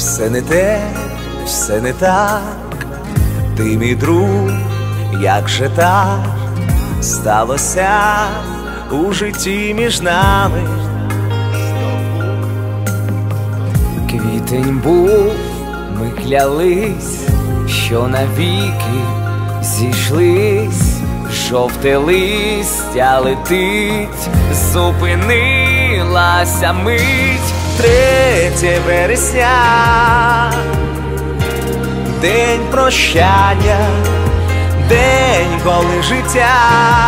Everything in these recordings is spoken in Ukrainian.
Все не те, все не так, ти мій друг, як же так сталося у житті між нами. Квітень був, ми клялись, що навіки зійшлись. Жовте листя летить, зупинилася мить. 3 вересня, день прощання, день, коли життя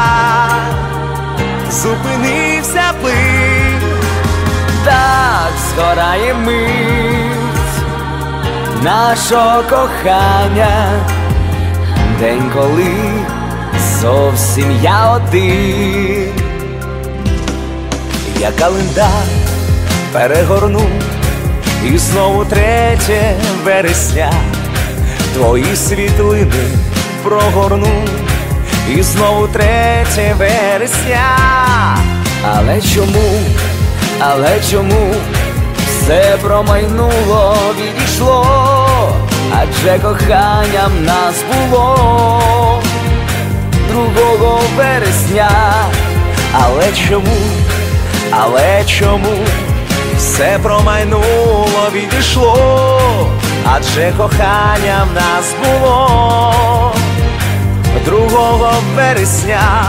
зупинився плин. Так згорає мить нашого кохання, день, коли зовсім я один. Я календар перегорну, і знову 3 вересня, твої світлини прогорну, і знову 3 вересня. Але чому все промайнуло, відійшло, адже коханням нас було 2 вересня. Але чому все промайнуло, відійшло, адже кохання в нас було 2 вересня.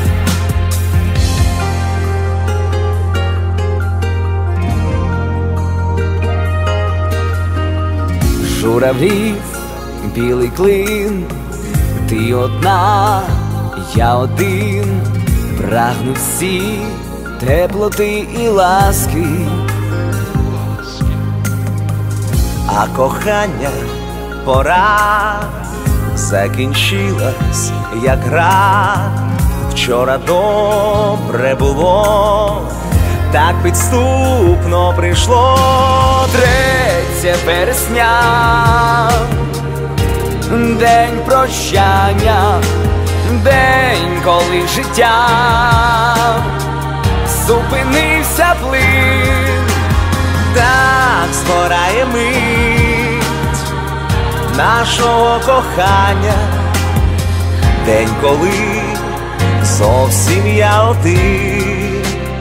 Журавлів білий клин, ти одна, я один, прагнуть всі теплоти і ласки. А кохання пора закінчилась, як гра. Вчора добре було, так підступно прийшло 3 вересня, день прощання, день, коли життя зупинився плин. Так згорає мить нашого кохання, день, коли зовсім я один.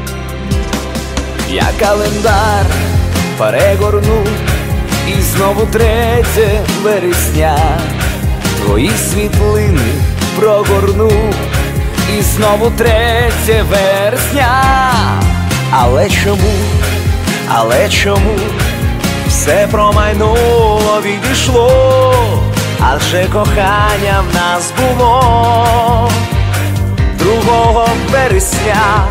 Я календар перегорну, і знову 3 вересня, твої світлини прогорну, і знову 3 вересня. Але чому все промайнуло, відійшло, адже кохання в нас було 2 вересня.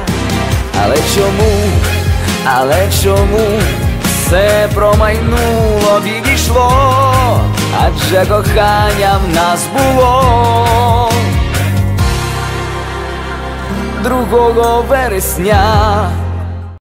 Але чому все промайнуло, відійшло, адже кохання в нас було 2 вересня.